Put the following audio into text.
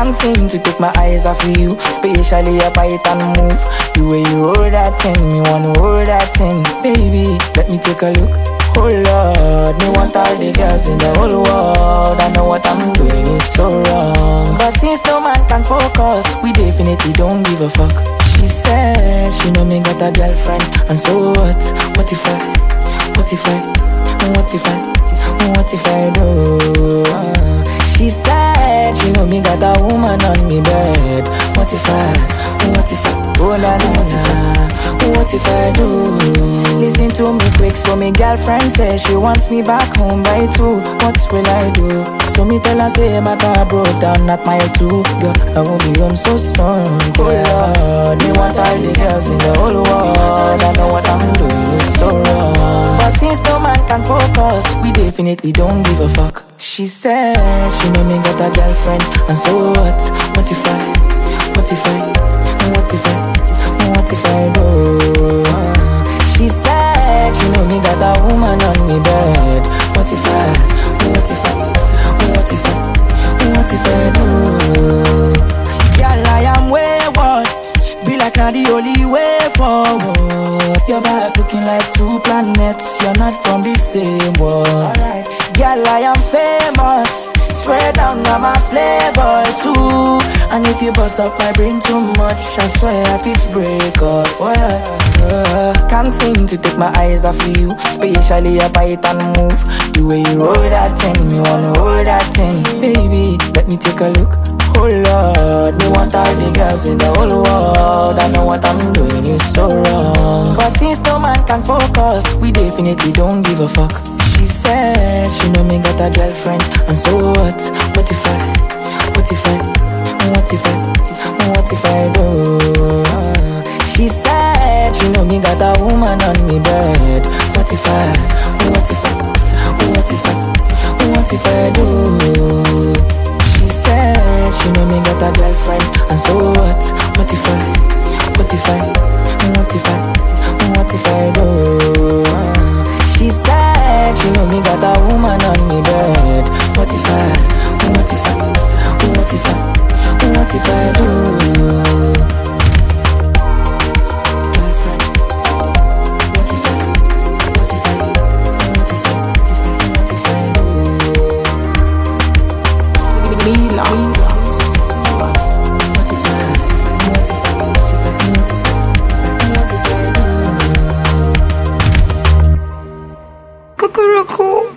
Can't seem to take my eyes off of you, especially your bite and move. The way you roll that thing, me wanna roll that thing. Baby, let me take a look. Oh Lord, me want all the girls in the whole world. I know what I'm doing is so wrong, but since no man can focus, we definitely don't give a fuck. She said she know me got a girlfriend, and so what? What if I do? She said she know me got a woman on me bed. What if I oh la la, what if I do? Listen to me quick, so me girlfriend says she wants me back home by 2. What will I do? So me tell her say my car broke down at mile 2. Girl, I won't be home so soon. Oh Lord, me want all the girls in the whole world. I know what I'm doing is so wrong, but since no man can focus, we definitely don't give a fuck. She said she know me got a girlfriend, and so what? What if I do? She said she know me got a woman on me bed. What if I do? Girl, I am wayward, be like not the only way forward. Your back looking like 2 planets, you're not from the same world. Alright, girl, I am famous, swear down I'm a playboy too. And if you bust up my brain too much, I swear I fit break up. Can't seem to take my eyes off of you, especially your bite and move. The way you roll that thing, me wanna roll that thing. Baby, let me take a look. Oh Lord, me want all the girls in the whole world. I know what I'm doing is so wrong, but since no man can focus, we definitely don't give a fuck. She said she know me got a girlfriend, and so what? What if I do? She said she know me got a woman on me bed. What if I do? She said she know me got a girlfriend, and so what? What if I do? She said she know me got a woman on me bed. What if I do? Cuckoo.